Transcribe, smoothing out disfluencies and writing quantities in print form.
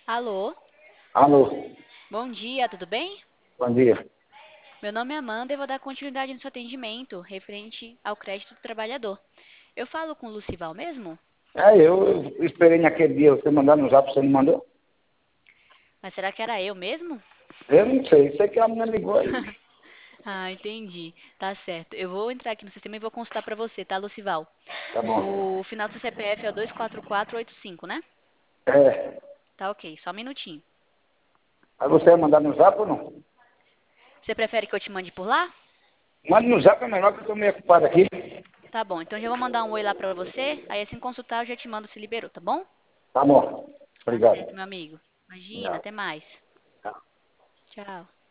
Alô, Alô, bom dia, tudo bem? bom dia. Meu nome é Amanda e vou dar continuidade no seu atendimento referente ao crédito do trabalhador. Eu falo com o Lucival mesmo? Eu esperei naquele dia você mandar no zap, você não mandou? Mas será que era eu mesmo? Eu não sei que a menina ligou aí. Ah, entendi. Tá certo. Eu vou entrar aqui no sistema e vou consultar pra você, tá, Lucival? Tá bom. O final do seu CPF é o 24485, né? É, Tá ok, só um minutinho. aí você vai mandar no zap ou não? Você prefere que eu te mande por lá? Manda no zap é melhor que eu estou meio ocupado aqui. Tá bom, então já vou mandar um oi lá pra você, aí assim que consultar eu já te mando se liberou, tá bom? Tá bom. Tá Obrigado. certo, meu amigo. Imagina, Tchau. até mais. Tchau. Tchau.